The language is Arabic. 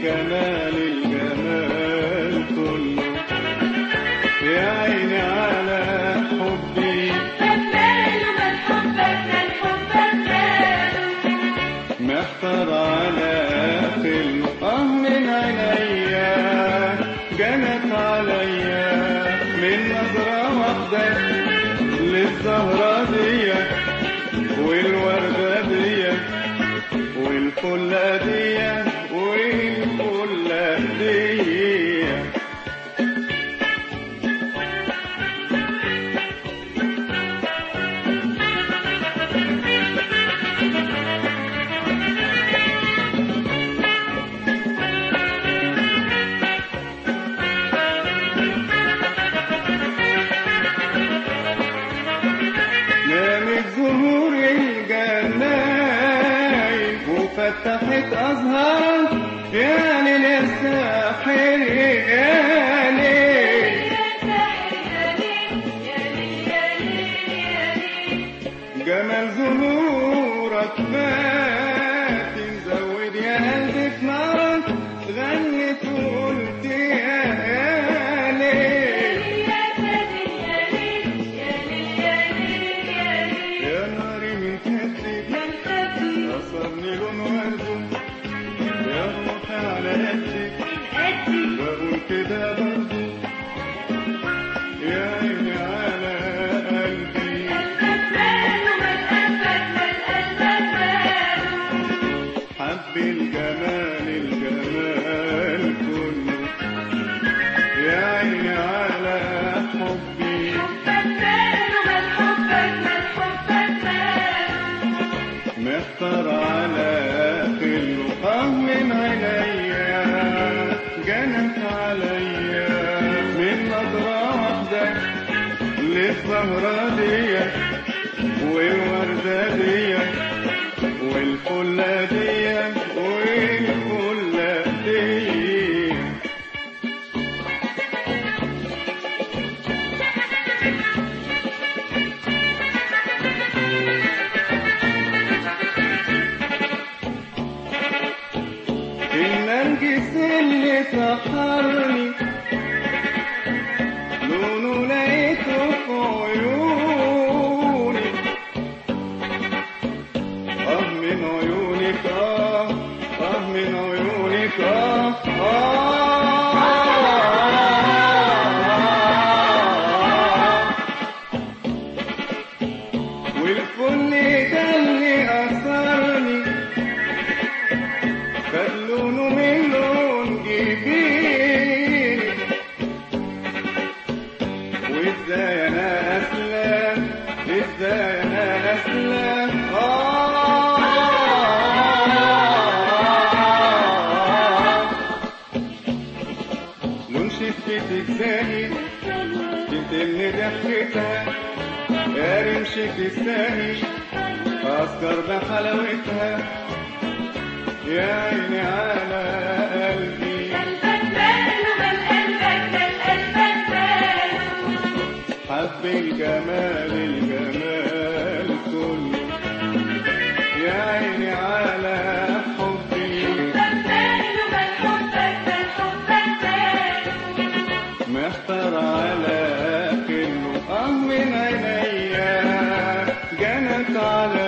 الجمال الجمال كله، يا عيني على حبي ماله من حبك من حبك ماله، محتار على خله من عينيا جنت عليا من نظرة واحدة للزهرة دي والوردة دي والفلة دي والفلة دي. نامت زهور الجناين وفتحت أزهار يا ليل يا ساحر يا ليل، جمال زهورك فات مزود يا قلبي في نارك، غنت وقلت يا ليل يا ناري من خدك أصابني لون ورده يا روحي على قدك بقول كده برضه يا عيني على قلبي حب الجمال الجمال كله، يا عيني على حبي محتار على خله من عينيا جنت عليا من نظرة واحدة للزهرة دي والوردة دي والفلة دي والفلة دي. النرجس اللي سحرني لونه لقيته في عيوني، من عيونك من عيونك والفل ده اللي أثرني خد لونه من لون جبيني، وازاي انا اسلم ازاي انا اسلم لون شفتك زاهي تتمني ضحكتها يا رمشك الساهي أذكر بحلاوتها يا عيني على قلبي حب الجمال الجمال كله، يا عيني على حبي محتار على كله من عينيا جنت على